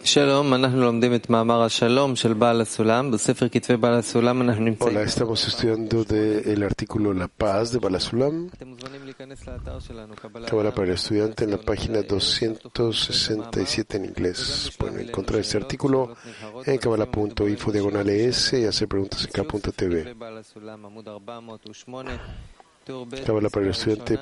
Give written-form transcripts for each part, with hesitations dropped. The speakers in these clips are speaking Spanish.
שלום, אנחנו לומדים את מאמר השלום של בעל הסולם. בספר כתבי בעל הסולם אנחנו נמצאים. Hola, estamos estudiando el artículo La Paz de Baal HaSulam, אתם מוזמנים להיכנס לאתר שלנו, Kabbalah para el estudiante, en la página 267 en inglés. Pueden encontrar este artículo en kabbalah.info/es y hacer preguntas en k.tv. Kabbalah para el estudiante,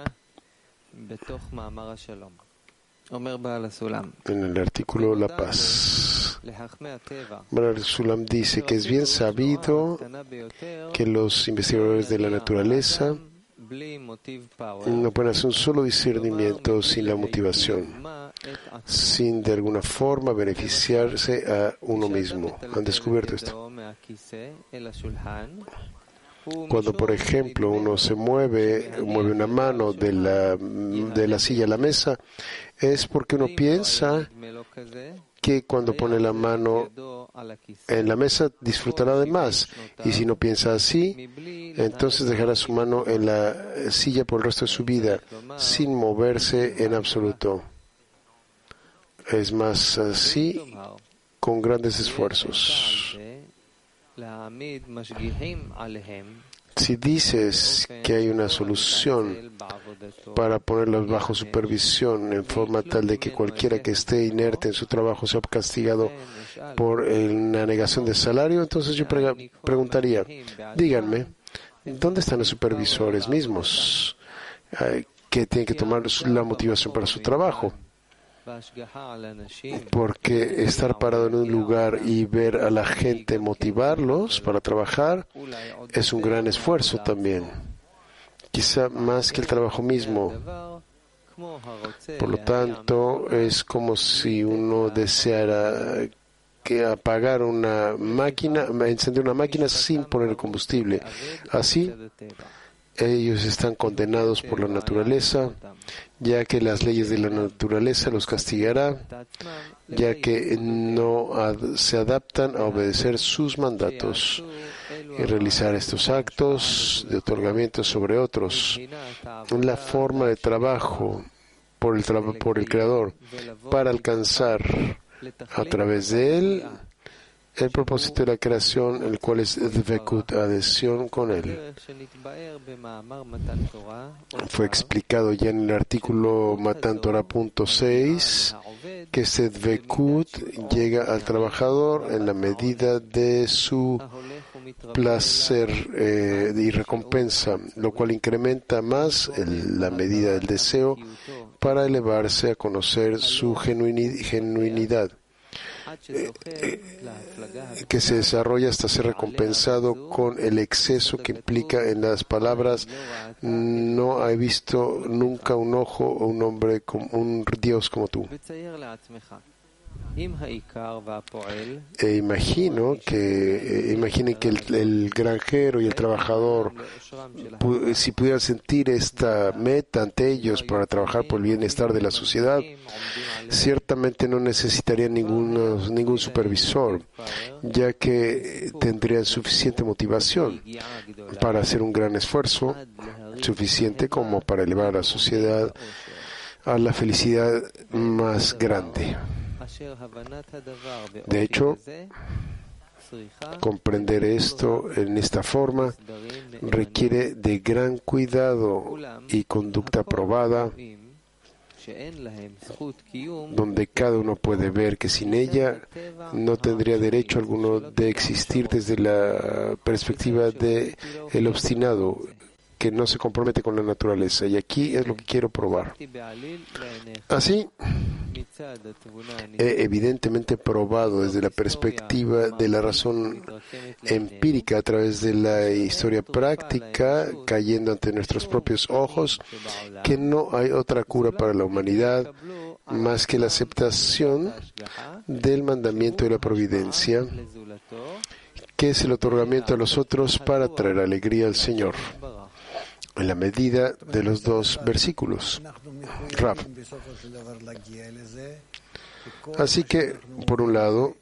en el artículo La Paz. Baal HaSulam dice que es bien sabido que los investigadores de la naturaleza no pueden hacer un solo discernimiento sin la motivación, sin de alguna forma beneficiarse a uno mismo. Han descubierto esto. Cuando, por ejemplo, uno mueve una mano de la silla a la mesa, es porque uno piensa que cuando pone la mano en la mesa disfrutará de más. Y si no piensa así, entonces dejará su mano en la silla por el resto de su vida, sin moverse en absoluto. Es más así, con grandes esfuerzos. Si dices que hay una solución para ponerlos bajo supervisión en forma tal de que cualquiera que esté inerte en su trabajo sea castigado por la negación de salario, entonces yo preguntaría, díganme, ¿dónde están los supervisores mismos que tienen que tomar la motivación para su trabajo? Porque estar parado en un lugar y ver a la gente motivarlos para trabajar es un gran esfuerzo también, quizá más que el trabajo mismo. Por lo tanto, es como si uno deseara apagar una máquina, encender una máquina sin poner combustible. Así, ellos están condenados por la naturaleza, ya que las leyes de la naturaleza los castigará, ya que no se adaptan a obedecer sus mandatos y realizar estos actos de otorgamiento sobre otros. La forma de trabajo por el Creador para alcanzar a través de él el propósito de la creación, el cual es Dvekut, adhesión con él. Fue explicado ya en el artículo Matan Torah.6 que este Dvekut llega al trabajador en la medida de su placer y recompensa, lo cual incrementa más la medida del deseo para elevarse a conocer su genuinidad, que se desarrolla hasta ser recompensado con el exceso que implica en las palabras: no he visto nunca un ojo o un hombre como un Dios como tú. Imaginen que el granjero y el trabajador, si pudieran sentir esta meta ante ellos para trabajar por el bienestar de la sociedad, ciertamente no necesitarían ningún supervisor, ya que tendrían suficiente motivación para hacer un gran esfuerzo, suficiente como para elevar a la sociedad a la felicidad más grande. De hecho, comprender esto en esta forma requiere de gran cuidado y conducta probada, donde cada uno puede ver que sin ella no tendría derecho alguno de existir desde la perspectiva de el obstinado que no se compromete con la naturaleza. Y aquí es lo que quiero probar. Así, he evidentemente probado desde la perspectiva de la razón empírica a través de la historia práctica, cayendo ante nuestros propios ojos, que no hay otra cura para la humanidad más que la aceptación del mandamiento de la providencia, que es el otorgamiento a los otros para traer alegría al Señor, en la medida de los dos versículos. Rav. Así que, por un lado,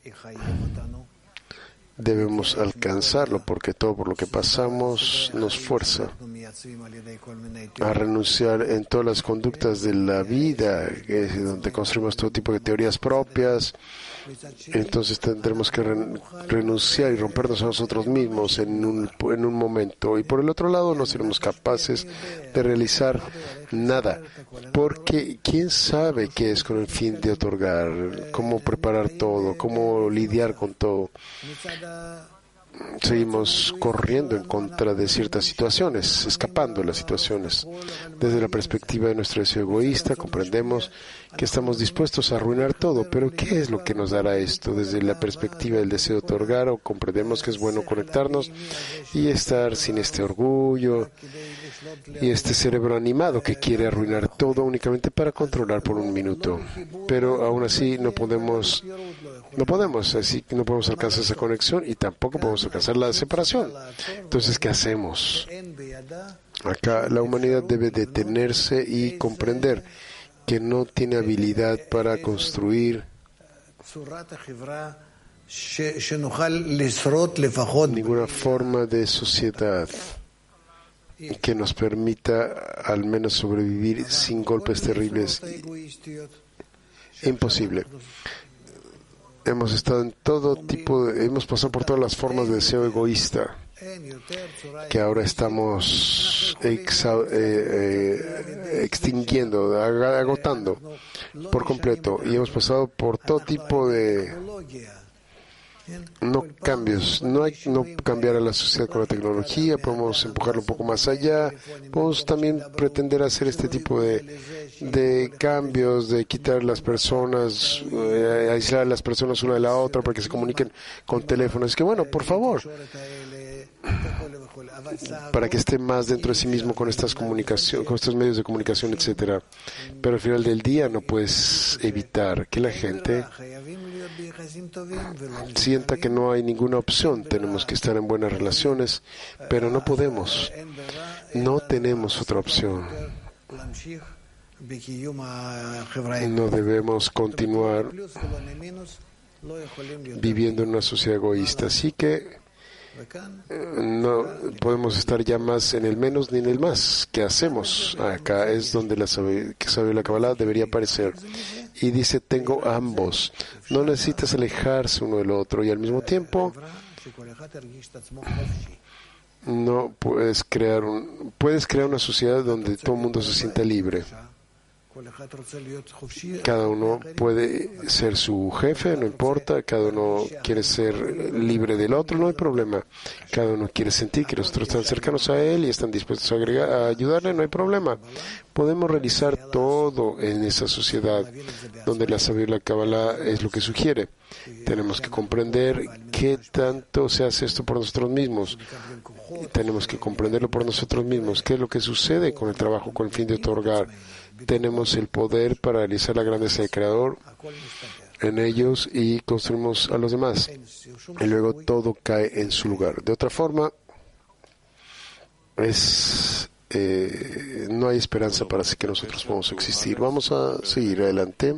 debemos alcanzarlo, porque todo por lo que pasamos nos fuerza. a renunciar en todas las conductas de la vida, donde construimos todo tipo de teorías propias. Entonces tendremos que renunciar y rompernos a nosotros mismos en un momento. Y por el otro lado, no seremos capaces de realizar nada, porque ¿quién sabe qué es con el fin de otorgar? ¿Cómo preparar todo? ¿Cómo lidiar con todo? Seguimos corriendo en contra de ciertas situaciones, escapando de las situaciones. Desde la perspectiva de nuestro deseo egoísta, comprendemos que estamos dispuestos a arruinar todo, pero ¿qué es lo que nos dará esto? Desde la perspectiva del deseo de otorgar, o comprendemos que es bueno conectarnos y estar sin este orgullo y este cerebro animado que quiere arruinar todo únicamente para controlar por un minuto. Pero aún así no podemos alcanzar esa conexión y tampoco podemos alcanzar la separación. Entonces, ¿qué hacemos? Acá la humanidad debe detenerse y comprender que no tiene habilidad para construir ninguna forma de sociedad que nos permita al menos sobrevivir sin golpes terribles. Imposible. Hemos estado en todo tipo hemos pasado por todas las formas de deseo egoísta que ahora estamos extinguiendo, agotando por completo, y hemos pasado por todo tipo de cambios. No cambiar a la sociedad con la tecnología, podemos empujarlo un poco más allá, podemos también pretender hacer este tipo de cambios, de quitar las personas, aislar a las personas una de la otra para que se comuniquen con teléfonos. Es que bueno, por favor, para que esté más dentro de sí mismo con estas comunicaciones, con estos medios de comunicación, etcétera. Pero al final del día no puedes evitar que la gente sienta que no hay ninguna opción. Tenemos que estar en buenas relaciones, pero no tenemos otra opción. No debemos continuar viviendo en una sociedad egoísta. Así que no podemos estar ya más en el menos ni en el más. ¿Qué hacemos? Acá es donde la Kabbalah debería aparecer. Y dice, tengo ambos. No necesitas alejarse uno del otro, y al mismo tiempo no puedes crear una sociedad donde todo el mundo se sienta libre. Cada uno puede ser su jefe, no importa. Cada uno quiere ser libre del otro, no hay problema. Cada uno quiere sentir que los otros están cercanos a él y están dispuestos a ayudarle, no hay problema. Podemos realizar todo en esa sociedad donde la sabiduría de la Kabbalah es lo que sugiere. Tenemos que comprender qué tanto se hace esto por nosotros mismos. Tenemos que comprenderlo por nosotros mismos. ¿Qué es lo que sucede con el trabajo con el fin de otorgar? Tenemos el poder para realizar la grandeza del Creador en ellos y construimos a los demás. Y luego todo cae en su lugar. De otra forma, no hay esperanza para que nosotros podamos existir. Vamos a seguir adelante.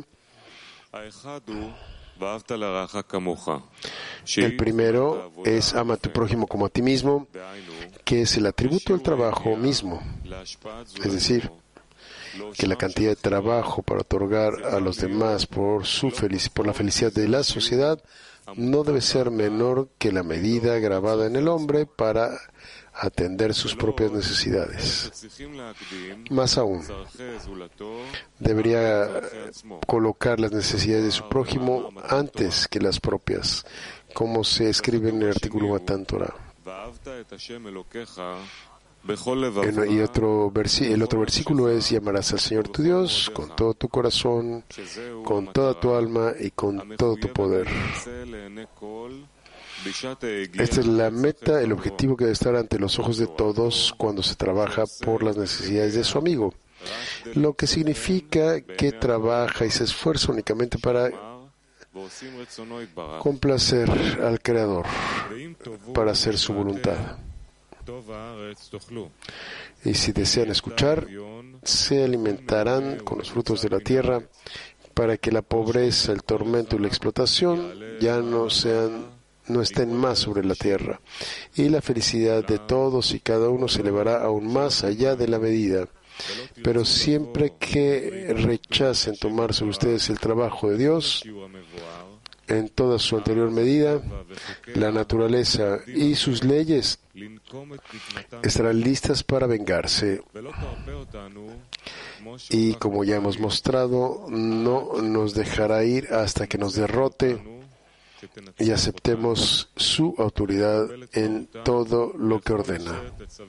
El primero es ama a tu prójimo como a ti mismo, que es el atributo del trabajo mismo. Es decir, que la cantidad de trabajo para otorgar a los demás por la felicidad de la sociedad no debe ser menor que la medida grabada en el hombre para atender sus propias necesidades. Más aún, debería colocar las necesidades de su prójimo antes que las propias, como se escribe en el artículo Matan Torah. Y el otro versículo es: y amarás al Señor tu Dios con todo tu corazón, con toda tu alma y con todo tu poder. Esta es la meta, el objetivo que debe estar ante los ojos de todos cuando se trabaja por las necesidades de su amigo, lo que significa que trabaja y se esfuerza únicamente para complacer al Creador, para hacer su voluntad. Y si desean escuchar, se alimentarán con los frutos de la tierra, para que la pobreza, el tormento y la explotación ya no sean no estén más sobre la tierra. Y la felicidad de todos y cada uno se elevará aún más allá de la medida. Pero siempre que rechacen tomar sobre ustedes el trabajo de Dios, en toda su anterior medida, la naturaleza y sus leyes estarán listas para vengarse. Y como ya hemos mostrado, no nos dejará ir hasta que nos derrote y aceptemos su autoridad en todo lo que ordena.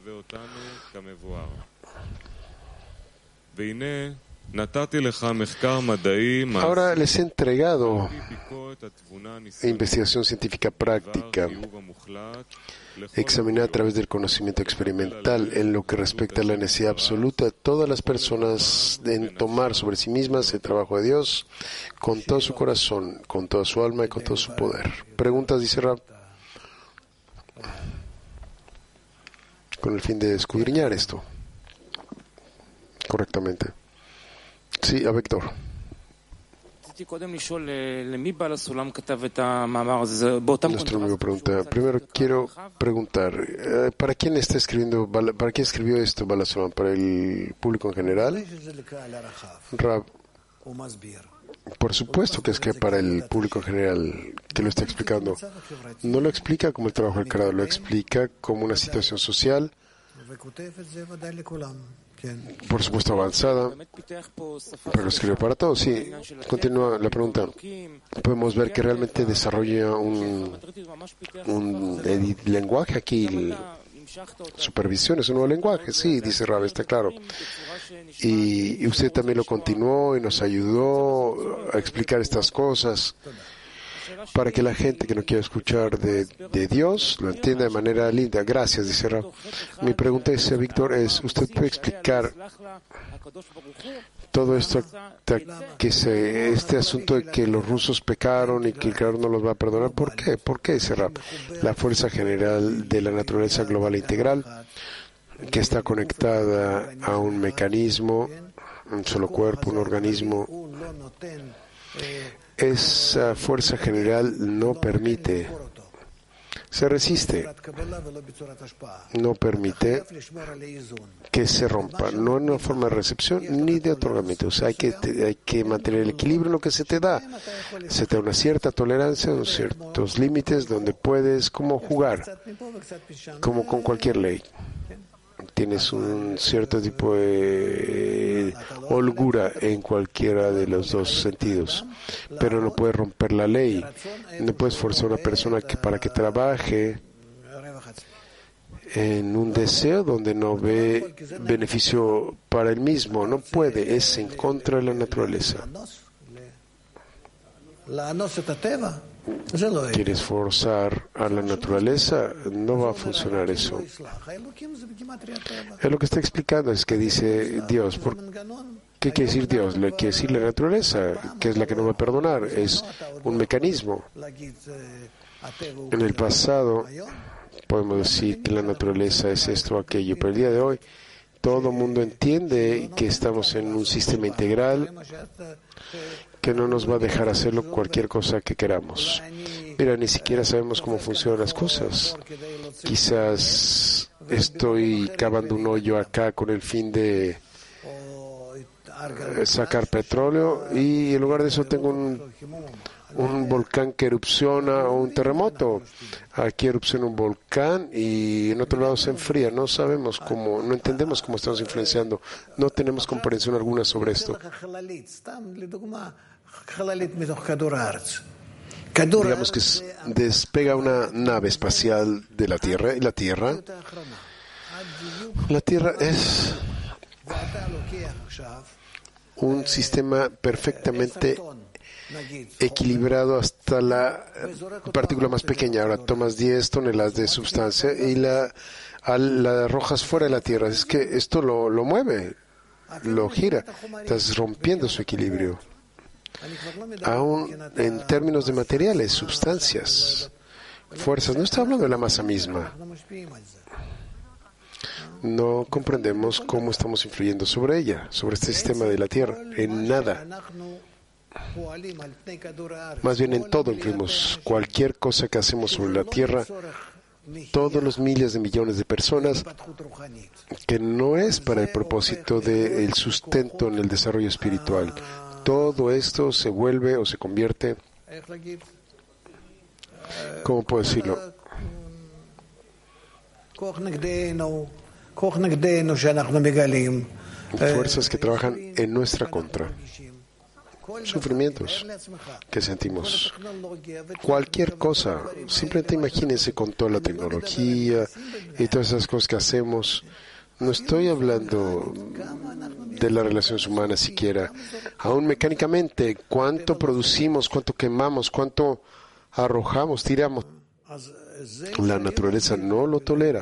Ahora les he entregado investigación científica práctica, examinar a través del conocimiento experimental en lo que respecta a la necesidad absoluta de todas las personas en tomar sobre sí mismas el trabajo de Dios con todo su corazón, con toda su alma y con todo su poder. ¿Preguntas, dice Rab? Con el fin de escudriñar esto correctamente. Sí, a Víctor. Nuestro amigo pregunta. Primero quiero preguntar, ¿para quién está escribiendo, para quién escribió esto Baal HaSulam? ¿Para el público en general? Rab, por supuesto que es que para el público en general que lo está explicando. No lo explica como el trabajo del creador, lo explica como una situación social, por supuesto avanzada, pero lo escribe para todos. Sí, continúa la pregunta. Podemos ver que realmente desarrolla un lenguaje aquí, supervisión, es un nuevo lenguaje. Sí, dice Rab, está claro. Y usted también lo continuó y nos ayudó a explicar estas cosas para que la gente que no quiera escuchar de Dios lo entienda de manera linda. Gracias, dice Rab. Mi pregunta, dice Víctor, es, ¿usted puede explicar todo esto, este asunto de que los rusos pecaron y que el Creador no los va a perdonar? ¿Por qué? ¿Por qué, dice Rab? La fuerza general de la naturaleza global e integral, que está conectada a un mecanismo, un solo cuerpo, un organismo. Esa fuerza general no permite, se resiste, no permite que se rompa, no en una forma de recepción ni de otorgamiento. O sea, hay que mantener el equilibrio en lo que se te da. Se te da una cierta tolerancia, unos ciertos límites donde puedes como jugar, como con cualquier ley. Tienes un cierto tipo de holgura en cualquiera de los dos sentidos, pero no puedes romper la ley, no puedes forzar a una persona para que trabaje en un deseo donde no ve beneficio para él mismo, no puede, es en contra de la naturaleza. ¿Quieres forzar a la naturaleza? No va a funcionar eso. Es lo que está explicando, es que dice Dios. ¿Qué quiere decir Dios? Quiere decir la naturaleza, que es la que no va a perdonar. Es un mecanismo. En el pasado podemos decir que la naturaleza es esto o aquello, pero el día de hoy todo el mundo entiende que estamos en un sistema integral que no nos va a dejar hacerlo cualquier cosa que queramos. Mira, ni siquiera sabemos cómo funcionan las cosas. Quizás estoy cavando un hoyo acá con el fin de sacar petróleo y en lugar de eso tengo un volcán que erupciona o un terremoto. Aquí erupciona un volcán y en otro lado se enfría. No sabemos cómo, no entendemos cómo estamos influenciando. No tenemos comprensión alguna sobre esto. Digamos que despega una nave espacial de la Tierra y la Tierra es un sistema perfectamente equilibrado hasta la partícula más pequeña. Ahora tomas 10 toneladas de sustancia y la arrojas fuera de la Tierra. Es que esto lo mueve, lo gira. Estás rompiendo su equilibrio. Aún en términos de materiales, sustancias, fuerzas. No está hablando de la masa misma. No comprendemos cómo estamos influyendo sobre ella, sobre este sistema de la Tierra, en nada. Más bien en todo influimos. Cualquier cosa que hacemos sobre la tierra, todos los miles de millones de personas, que no es para el propósito del sustento en el desarrollo espiritual. Todo esto se vuelve o se convierte, ¿cómo puedo decirlo? Fuerzas que trabajan en nuestra contra. Sufrimientos que sentimos. Cualquier cosa. Simplemente imagínense con toda la tecnología y todas esas cosas que hacemos. No estoy hablando de las relaciones humanas siquiera. Aún mecánicamente, cuánto producimos, cuánto quemamos, cuánto arrojamos, tiramos. La naturaleza no lo tolera.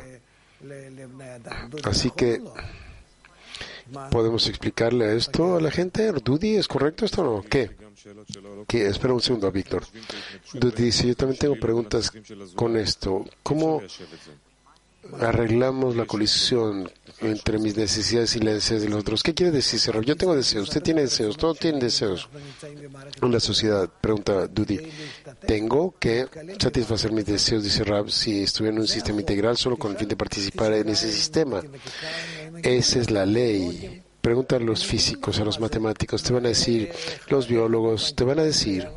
Así que ¿podemos explicarle esto a la gente? Dudy, ¿es correcto esto o no? ¿Qué? Espera un segundo, Víctor. Dudy dice, yo también tengo preguntas con esto. ¿Cómo arreglamos la colisión entre mis necesidades y las necesidades de los otros? ¿Qué quiere decir, Serrab? Yo tengo deseos, usted tiene deseos, todos tienen deseos. En la sociedad, pregunta Dudy, ¿tengo que satisfacer mis deseos, dice Rab, si estuviera en un sistema integral solo con el fin de participar en ese sistema? Esa es la ley. Pregunta a los físicos, a los matemáticos, te van a decir, los biólogos, te van a decir,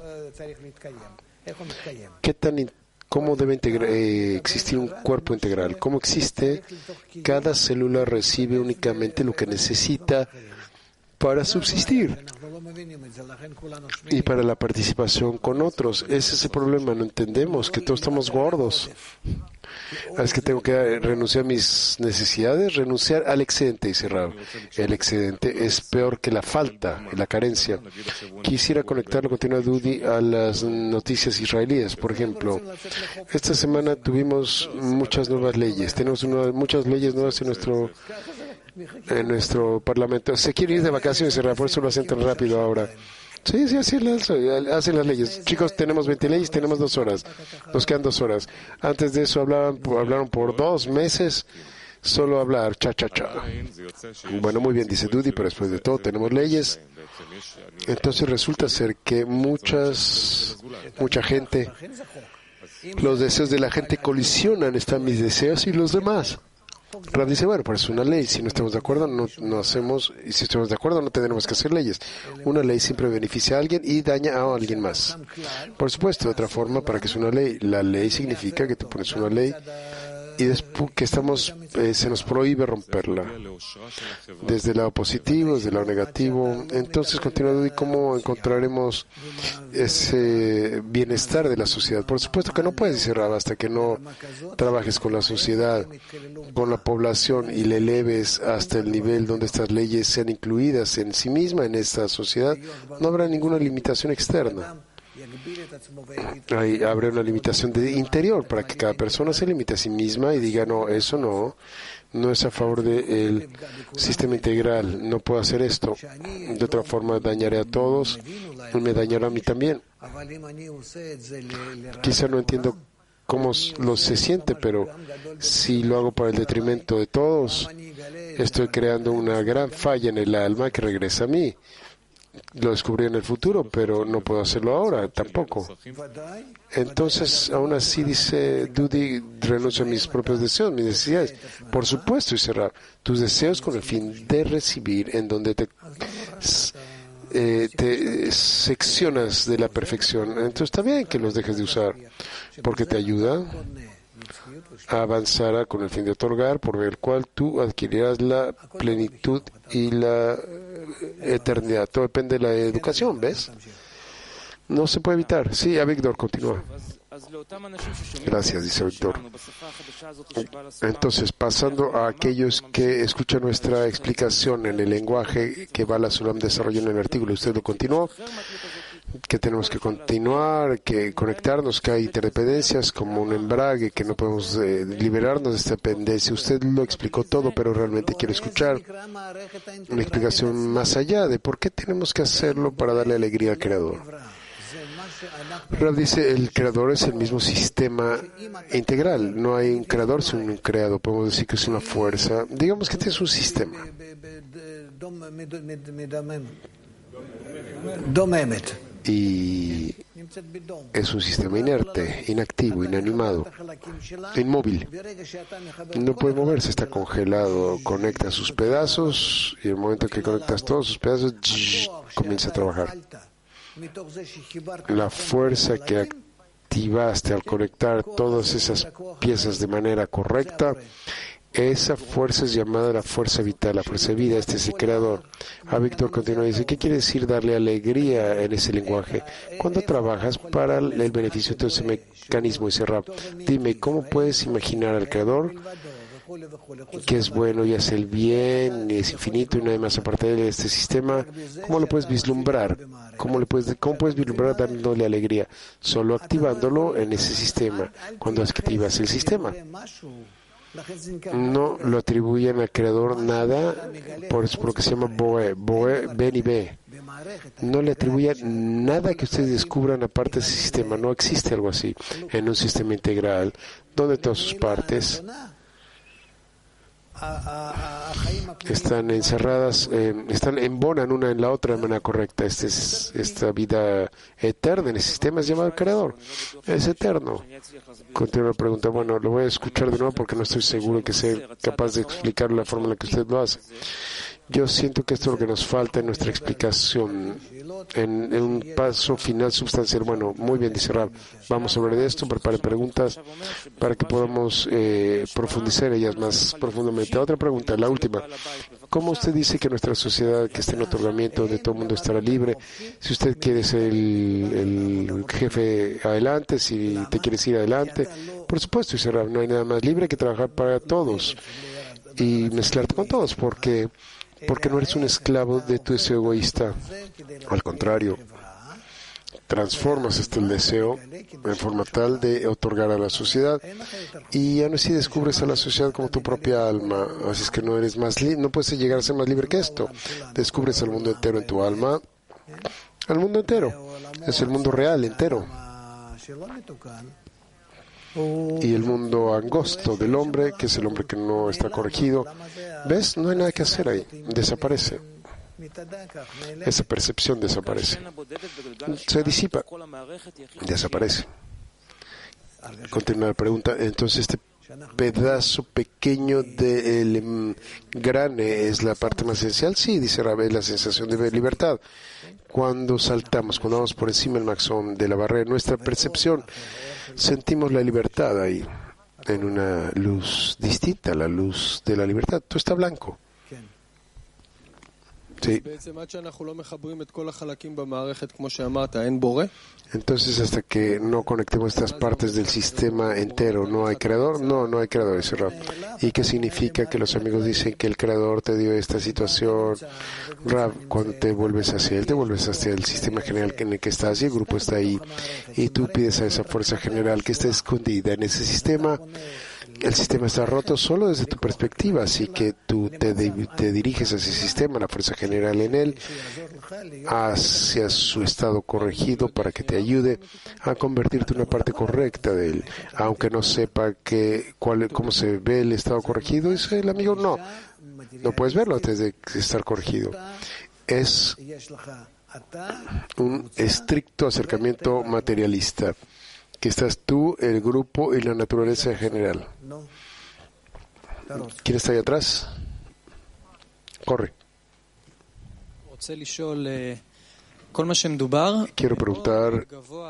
¿cómo debe existir un cuerpo integral? ¿Cómo existe? Cada célula recibe únicamente lo que necesita para subsistir y para la participación con otros. Ese es el problema, no entendemos que todos estamos gordos. Es que tengo que renunciar a mis necesidades, renunciar al excedente, dice Rab. El excedente es peor que la falta, la carencia. Quisiera conectarlo, continúa Dudy, a las noticias israelíes. Por ejemplo, esta semana tuvimos muchas nuevas leyes. Tenemos muchas leyes nuevas en nuestro parlamento. Se quiere ir de vacaciones, por eso lo hacen tan rápido ahora. Sí, hacen las leyes. Chicos, tenemos 20 leyes, tenemos 2 horas. Nos quedan 2 horas. Antes de eso hablaron por 2 meses, solo hablar, cha. Bueno, muy bien, dice Dudy, pero después de todo tenemos leyes. Entonces resulta ser que mucha gente, los deseos de la gente colisionan, están mis deseos y los demás. Rab dice, bueno, pero es una ley, si no estamos de acuerdo no hacemos, y si estamos de acuerdo no tenemos que hacer leyes. Una ley siempre beneficia a alguien y daña a alguien más. Por supuesto, de otra forma, para que sea una ley, la ley significa que tú pones una ley y después que se nos prohíbe romperla. Desde el lado positivo, desde el lado negativo. Entonces, continuando, ¿y cómo encontraremos ese bienestar de la sociedad? Por supuesto que no puedes cerrar hasta que no trabajes con la sociedad, con la población y le eleves hasta el nivel donde estas leyes sean incluidas en sí misma en esta sociedad. No habrá ninguna limitación externa. Ahí habrá una limitación de interior para que cada persona se limite a sí misma y diga, no, eso no es a favor del sistema integral, no puedo hacer esto. De otra forma dañaré a todos y me dañará a mí también. Quizá no entiendo cómo se siente, pero si lo hago para el detrimento de todos, estoy creando una gran falla en el alma que regresa a mí. Lo descubrí en el futuro, pero no puedo hacerlo ahora tampoco. Entonces, aún así, dice Dudy, renuncio a mis propios deseos, mis necesidades. Por supuesto, dice Rab, tus deseos con el fin de recibir, en donde te seccionas de la perfección. Entonces, está bien que los dejes de usar, porque te ayuda a avanzar con el fin de otorgar, por el cual tú adquirirás la plenitud y la eternidad. Todo depende de la educación, ¿ves? No se puede evitar. Sí, a Víctor, continúa. Gracias, dice Víctor. Entonces, pasando a aquellos que escuchan nuestra explicación en el lenguaje que Bala Sulam desarrolló en el artículo, usted lo continuó, que tenemos que continuar, que conectarnos, que hay interdependencias como un embrague, que no podemos liberarnos de esta dependencia. Usted lo explicó todo, pero realmente quiero escuchar una explicación más allá de por qué tenemos que hacerlo para darle alegría al Creador. Rab dice, el Creador es el mismo sistema integral. No hay un Creador sin un creado. Podemos decir que es una fuerza. Digamos que este es un sistema. y es un sistema inerte, inactivo, inanimado, inmóvil. No puede moverse, está congelado. Conecta sus pedazos y en el momento que conectas todos sus pedazos, comienza a trabajar. La fuerza que activaste al conectar todas esas piezas de manera correcta, esa fuerza es llamada la fuerza vital, la fuerza de vida. Este es el creador. Víctor continúa y dice, ¿qué quiere decir darle alegría en ese lenguaje? Cuando trabajas para el beneficio de todo ese mecanismo, ese rap, dime, ¿cómo puedes imaginar al creador que es bueno y hace el bien, es infinito y no hay más aparte de este sistema? ¿Cómo lo puedes vislumbrar? ¿Cómo puedes vislumbrar dándole alegría? Solo activándolo en ese sistema, cuando activas el sistema. No lo atribuyen al creador nada, por eso por lo que se llama Boe, Ben y Be. No le atribuyen nada que ustedes descubran aparte de ese sistema. No existe algo así en un sistema integral donde todas sus partes están encerradas, embonan una en la otra de manera correcta. Esta vida eterna en el sistema es llamado el creador. Es eterno. Continúa la pregunta. Bueno, lo voy a escuchar de nuevo porque no estoy seguro que sea capaz de explicar la forma en la que usted lo hace. Yo siento que esto es lo que nos falta en nuestra explicación, en un paso final sustancial. Bueno, muy bien, dice Rab. Vamos a hablar de esto, prepare preguntas para que podamos profundizar ellas más profundamente. Otra pregunta, la última. ¿Cómo usted dice que nuestra sociedad, que esté en otorgamiento, donde todo el mundo estará libre, si usted quiere ser el jefe, adelante, si te quieres ir adelante? Por supuesto, dice Rab, no hay nada más libre que trabajar para todos y mezclarte con todos, porque no eres un esclavo de tu deseo egoísta. Al contrario, transformas el deseo en forma tal de otorgar a la sociedad y aún así descubres a la sociedad como tu propia alma. Así es que no eres no puedes llegar a ser más libre que esto. Descubres al mundo entero en tu alma, al mundo entero. Es el mundo real entero. Y el mundo angosto del hombre, que es el hombre que no está corregido, ¿ves? No hay nada que hacer ahí. Desaparece. Esa percepción desaparece. Se disipa. Desaparece. Continúa la pregunta. Entonces, este pedazo pequeño del engrane es la parte más esencial. Sí, dice Rabé, la sensación de libertad. Cuando saltamos, cuando vamos por encima del maxón de la barrera, nuestra percepción, sentimos la libertad ahí, en una luz distinta, la luz de la libertad. Todo está blanco. Sí. Entonces, hasta que no conectemos estas partes del sistema entero, ¿no hay creador? No hay creador, dice Rab. ¿Y qué significa que los amigos dicen que el creador te dio esta situación? Rab, cuando te vuelves hacia él, te vuelves hacia el sistema general en el que estás y el grupo está ahí. Y tú pides a esa fuerza general que está escondida en ese sistema. El sistema está roto solo desde tu perspectiva, así que tú te diriges hacia ese sistema, la fuerza general en él, hacia su estado corregido para que te ayude a convertirte en una parte correcta de él. Aunque no sepa cómo se ve el estado corregido, dice el amigo, no puedes verlo antes de estar corregido. Es un estricto acercamiento materialista, que estás tú, el grupo y la naturaleza en general. ¿Quién está ahí atrás? Corre. Quiero preguntar,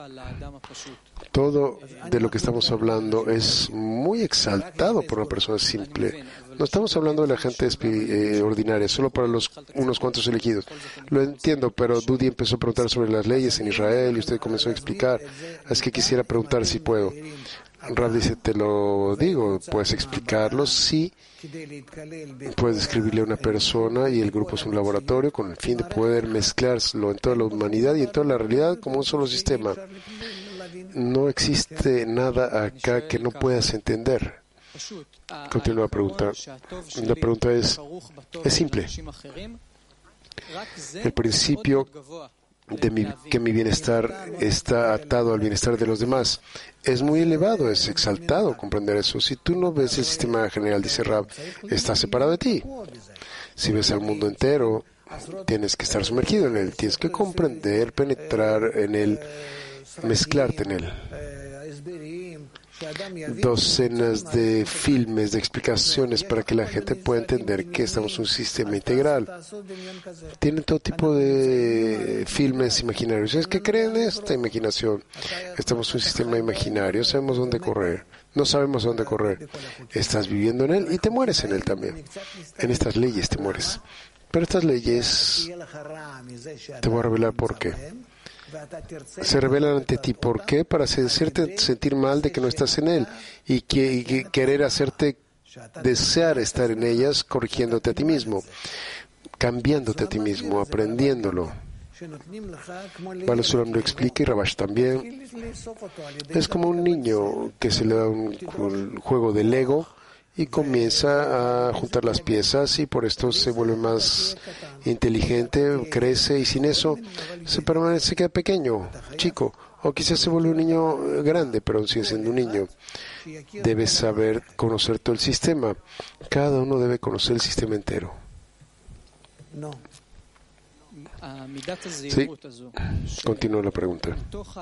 todo de lo que estamos hablando es muy exaltado por una persona simple. No estamos hablando de la gente ordinaria, solo para unos cuantos elegidos. Lo entiendo, pero Dudi empezó a preguntar sobre las leyes en Israel y usted comenzó a explicar. Es que quisiera preguntar si puedo. Rab dice, te lo digo, puedes explicarlo, sí. Puedes escribirle a una persona y el grupo es un laboratorio con el fin de poder mezclarlo en toda la humanidad y en toda la realidad como un solo sistema. No existe nada acá que no puedas entender. Continúa la pregunta. La pregunta es simple. El principio que mi bienestar está atado al bienestar de los demás es muy elevado, es exaltado comprender eso. Si tú no ves el sistema general, dice Rab, está separado de ti. Si ves al mundo entero, Tienes que estar sumergido en él, tienes que comprender, penetrar en él, mezclarte en él. Docenas de filmes, de explicaciones para que la gente pueda entender que estamos en un sistema integral. Tienen todo tipo de filmes imaginarios. Es que creen en esta imaginación. Estamos en un sistema imaginario, sabemos dónde correr. No sabemos dónde correr. Estás viviendo en él y te mueres en él también. En estas leyes te mueres. Pero estas leyes, te voy a revelar por qué. Se revelan ante ti. ¿Por qué? Para hacerte sentir mal de que no estás en él y querer hacerte desear estar en ellas, corrigiéndote a ti mismo, cambiándote a ti mismo, aprendiéndolo. Baal HaSulam lo explica y Rabash también. Es como un niño que se le da un juego de Lego y comienza a juntar las piezas y por esto se vuelve más inteligente, crece y sin eso se queda pequeño, chico, o quizás se vuelve un niño grande, pero sigue siendo un niño. Debes saber conocer todo el sistema. Cada uno debe conocer el sistema entero. Sí, continúa la pregunta.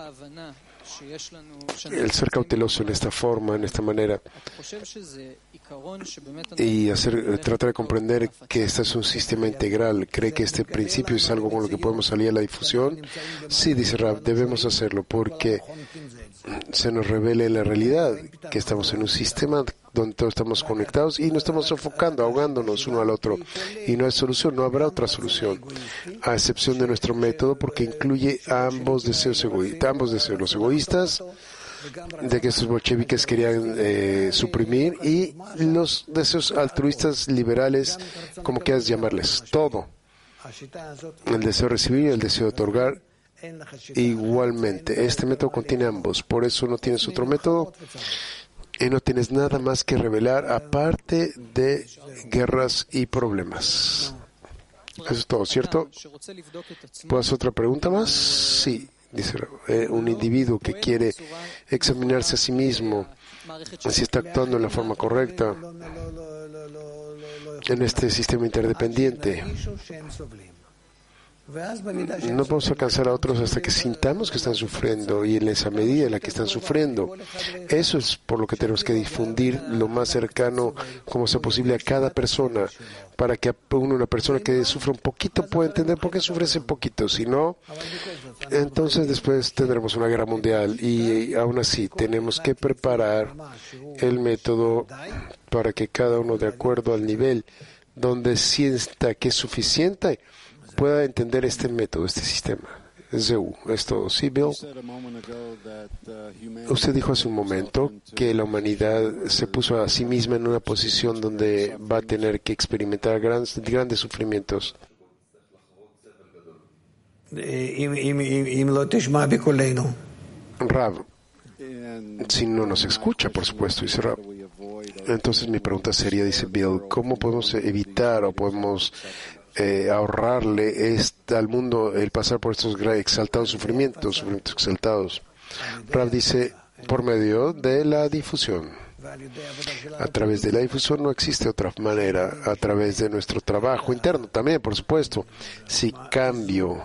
El ser cauteloso en esta forma, en esta manera, y tratar de comprender que este es un sistema integral, ¿cree que este principio es algo con lo que podemos salir a la difusión? Sí, dice Rab, debemos hacerlo porque se nos revela en la realidad que estamos en un sistema donde todos estamos conectados y no estamos sofocando, ahogándonos uno al otro. Y no hay solución, no habrá otra solución, a excepción de nuestro método, porque incluye ambos deseos los egoístas, de que estos bolcheviques querían suprimir, y los deseos altruistas, liberales, como quieras llamarles, todo. El deseo de recibir y el deseo de otorgar. Igualmente, este método contiene ambos, por eso no tienes otro método y no tienes nada más que revelar aparte de guerras y problemas. Eso es todo, ¿cierto? ¿Puedo hacer otra pregunta más? Sí, dice un individuo que quiere examinarse a sí mismo, si está actuando en la forma correcta en este sistema interdependiente. No podemos alcanzar a otros hasta que sintamos que están sufriendo y en esa medida en la que están sufriendo. Eso es por lo que tenemos que difundir lo más cercano como sea posible a cada persona, para que una persona que sufre un poquito pueda entender por qué sufre ese poquito. Si no, entonces después tendremos una guerra mundial y aún así tenemos que preparar el método para que cada uno, de acuerdo al nivel donde sienta que es suficiente, pueda entender este método, este sistema. Zeu, esto, ¿sí, Bill? Usted dijo hace un momento que la humanidad se puso a sí misma en una posición donde va a tener que experimentar grandes sufrimientos. Rab, si no nos escucha, por supuesto, dice Rab. Entonces mi pregunta sería, dice Bill, ¿cómo podemos evitar o podemos ahorrarle al mundo el pasar por estos exaltados sufrimientos exaltados? Rab dice, por medio de la difusión. A través de la difusión no existe otra manera. A través de nuestro trabajo interno también, por supuesto. Si cambio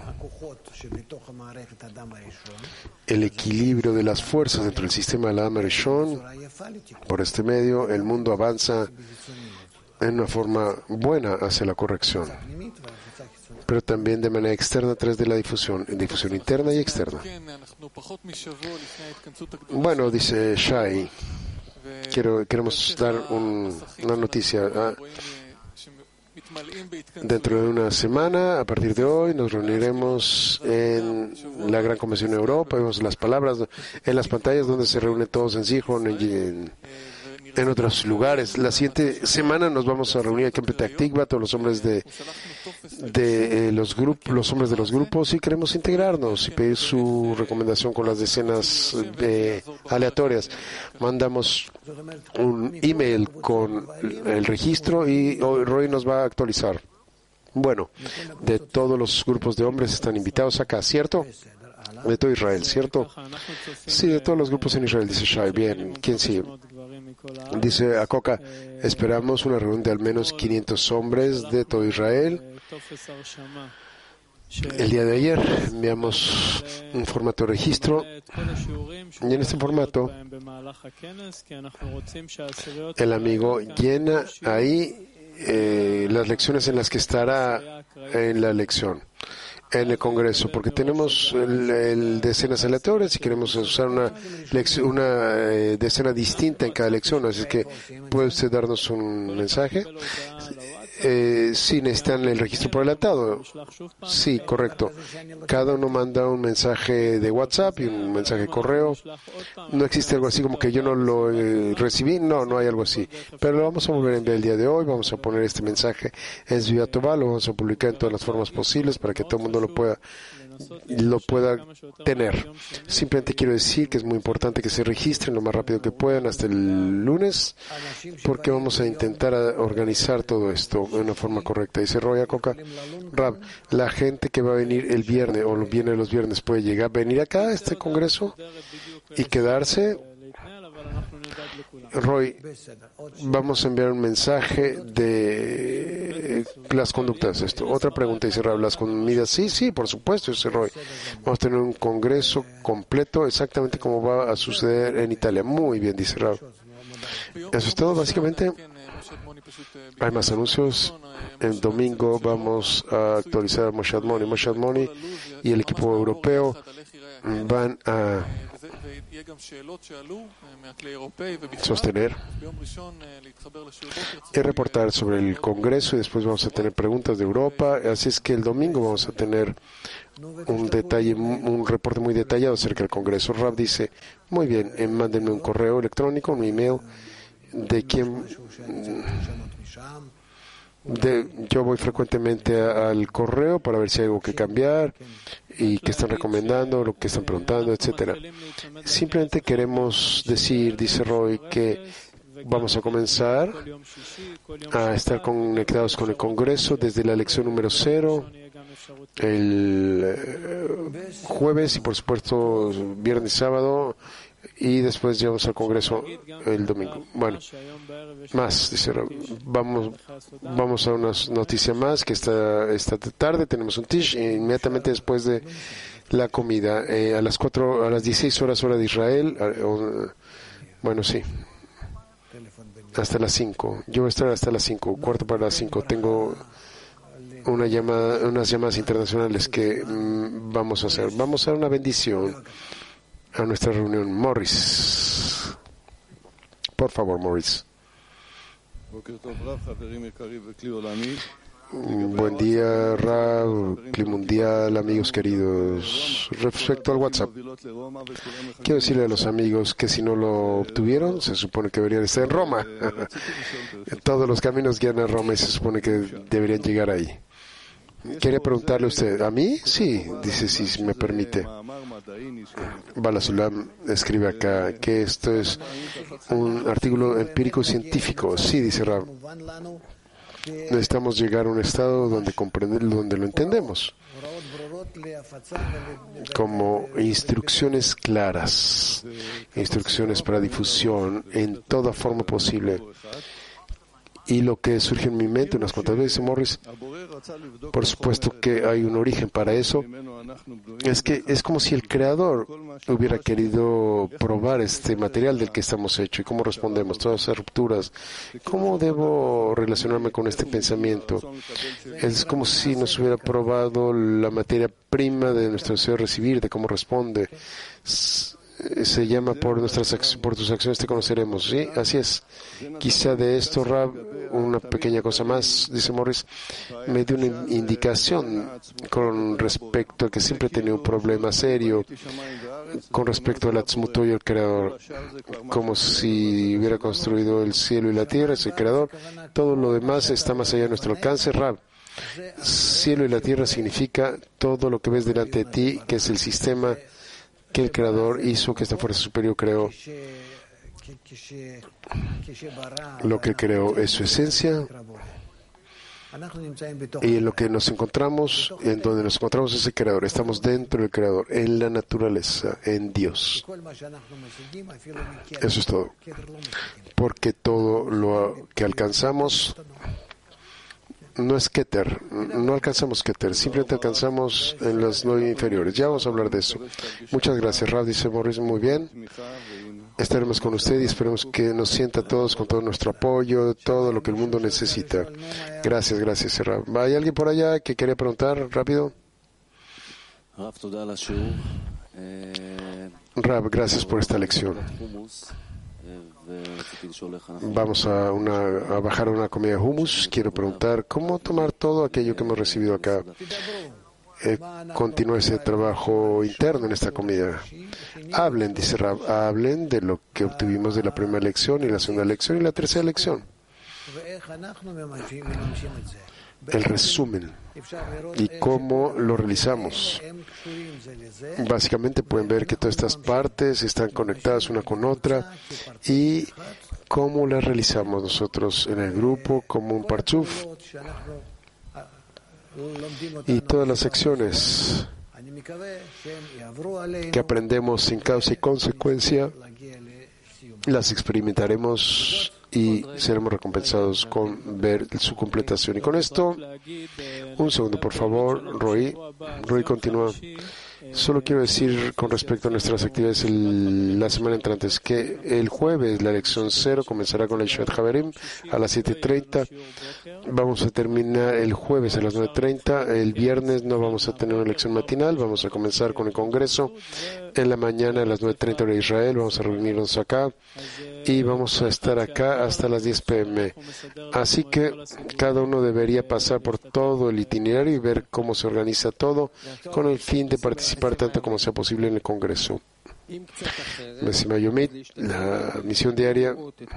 el equilibrio de las fuerzas dentro del sistema de la Adam Rishon, por este medio el mundo avanza en una forma buena hacia la corrección, pero también de manera externa a través de la difusión interna y externa. Bueno, dice Shai, queremos dar una noticia. Dentro de una semana, a partir de hoy, nos reuniremos en la Gran Convención de Europa. Vemos las palabras en las pantallas donde se reúnen todos en Sijón, en otros lugares. La siguiente semana nos vamos a reunir aquí en Petah Tikva, todos los hombres los hombres de los grupos, y queremos integrarnos y pedir su recomendación con las decenas aleatorias. Mandamos un email con el registro y Roy nos va a actualizar. Bueno, de todos los grupos de hombres están invitados acá, ¿cierto? de todo Israel, ¿cierto? Sí, de todos los grupos en Israel, dice Shai. Bien, ¿quién sigue? Dice Akoka, esperamos una reunión de al menos 500 hombres de todo Israel. El día de ayer enviamos un formato de registro y en este formato el amigo llena ahí las lecciones en las que estará en la lección, en el Congreso, porque tenemos decenas aleatorias y queremos usar una decena distinta en cada lección, así que puede usted darnos un mensaje. Sí, necesitan el registro por adelantado. Sí, correcto. Cada uno manda un mensaje de WhatsApp y un mensaje de correo. No existe algo así como que yo no lo recibí. No hay algo así. Pero lo vamos a volver a enviar el día de hoy. Vamos a poner este mensaje en Sviat Tová. Lo vamos a publicar en todas las formas posibles para que todo el mundo lo pueda tener. Simplemente quiero decir que es muy importante que se registren lo más rápido que puedan hasta el lunes, porque vamos a intentar organizar todo esto de una forma correcta. Dice Roya Coca, Rab, la gente que va a venir el viernes o viene los viernes puede venir acá a este congreso y quedarse. Roy, vamos a enviar un mensaje de las conductas. Otra pregunta, dice Rab, ¿las comidas? Sí, por supuesto, dice Roy. Vamos a tener un congreso completo, exactamente como va a suceder en Italia. Muy bien, dice Rab. Eso es todo, básicamente. Hay más anuncios. El domingo vamos a actualizar a Moshe Admoni. Moshe Admoni y el equipo europeo van a sostener y reportar sobre el Congreso, y después vamos a tener preguntas de Europa. Así es que el domingo vamos a tener un reporte muy detallado acerca del Congreso. Rab dice, muy bien, mándenme un correo electrónico, un email de quien yo voy frecuentemente al correo para ver si hay algo que cambiar y qué están recomendando, lo que están preguntando, etcétera. Simplemente queremos decir, dice Roy, que vamos a comenzar a estar conectados con el Congreso desde la lección número 0, el jueves y por supuesto viernes y sábado, y después llegamos al Congreso el domingo. Bueno, más, dice, vamos a una noticia más, que esta tarde tenemos un Tish, inmediatamente después de la comida, a las 16 horas hora de Israel, bueno, sí, hasta las 5. Yo voy a estar hasta las 5, cuarto para las 5. Tengo unas llamadas internacionales que vamos a hacer. Vamos a dar una bendición a nuestra reunión. Morris, por favor, Morris. Buen día, Rab, Cli Mundial, amigos queridos. Respecto al WhatsApp, quiero decirle a los amigos que si no lo obtuvieron, se supone que deberían estar en Roma. Todos los caminos guían a Roma y se supone que deberían llegar ahí. ¿Quiere preguntarle a usted? ¿A mí? Sí, dice, si me permite. Balasulam escribe acá que esto es un artículo empírico científico. Sí, dice Rab. Necesitamos llegar a un estado donde lo entendemos como instrucciones claras, instrucciones para difusión en toda forma posible. Y lo que surge en mi mente unas cuantas veces, Morris, por supuesto que hay un origen para eso, es que es como si el Creador hubiera querido probar este material del que estamos hechos y cómo respondemos, todas esas rupturas, cómo debo relacionarme con este pensamiento. Es como si nos hubiera probado la materia prima de nuestro deseo de recibir, de cómo responde. Se llama por tus acciones te conoceremos. Sí, así es. Quizá de esto, Rab, una pequeña cosa más, dice Morris, me dio una indicación con respecto a que siempre tenía un problema serio con respecto al Atzmuto y el Creador, como si hubiera construido el cielo y la tierra, es el Creador. Todo lo demás está más allá de nuestro alcance, Rab. Cielo y la tierra significa todo lo que ves delante de ti, que es el sistema que el Creador hizo, que esta fuerza superior creó. Lo que creó es su esencia Y en lo que nos encontramos, en donde nos encontramos es el Creador. Estamos dentro del Creador, en la naturaleza, en Dios. Eso es todo. Porque todo lo que alcanzamos no es Keter, no alcanzamos Keter, simplemente alcanzamos en las 9 inferiores. Ya vamos a hablar de eso. Muchas gracias, Rav, dice Morris, muy bien. Estaremos con usted y esperemos que nos sienta a todos con todo nuestro apoyo, todo lo que el mundo necesita. Gracias, gracias, Rav. ¿Hay alguien por allá que quería preguntar rápido? Rav, gracias por esta lección. Vamos a bajar una comida de hummus. Quiero preguntar, ¿cómo tomar todo aquello que hemos recibido acá? Continúa ese trabajo interno en esta comida. Hablen, dice Rab, hablen de lo que obtuvimos de la primera lección y la segunda lección y la tercera lección. El resumen y cómo lo realizamos. Básicamente pueden ver que todas estas partes están conectadas una con otra y cómo las realizamos nosotros en el grupo como un partzuf y todas las acciones que aprendemos sin causa y consecuencia las experimentaremos y seremos recompensados con ver su completación. Y con esto, un segundo, por favor, Roy. Roy, continúa. Solo quiero decir con respecto a nuestras actividades la semana entrante que el jueves la lección 0 comenzará con la Yeshivat Haverim a las 7:30. Vamos a terminar el jueves a las 9:30. El viernes no vamos a tener una lección matinal. Vamos a comenzar con el congreso en la mañana a las 9:30 hora de Israel. Vamos a reunirnos acá y vamos a estar acá hasta las 10 p.m. Así que cada uno debería pasar por todo el itinerario y ver cómo se organiza todo con el fin de participar tanto como sea posible en el Congreso. Mesima Yomit, la misión diaria,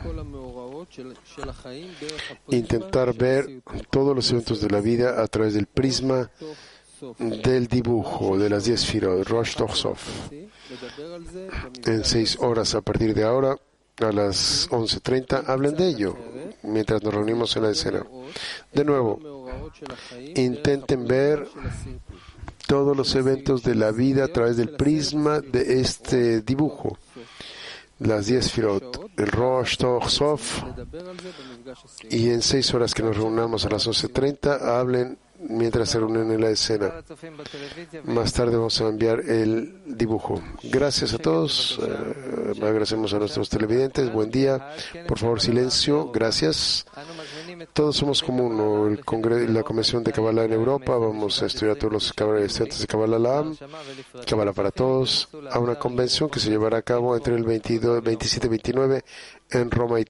intentar ver todos los eventos de la vida a través del prisma del dibujo de las 10 Sefirot, Rosh Toch Sof. En 6 horas a partir de ahora, a las 11:30, hablen de ello mientras nos reunimos en la escena. De nuevo, intenten ver todos los eventos de la vida a través del prisma de este dibujo. Las 10 Sefirot, el Rosh Toch Sof, y en 6 horas que nos reunamos a las 11:30, hablen mientras se reúnen en la escena. Más tarde vamos a enviar el dibujo. Gracias a todos. Agradecemos a nuestros televidentes. Buen día. Por favor, silencio. Gracias. Todos somos como uno. La Convención de Kabbalah en Europa. Vamos a estudiar a todos los estudiantes de Kabbalah Lam, Kabbalah para todos, a una convención que se llevará a cabo entre el 27 y 29 en Roma,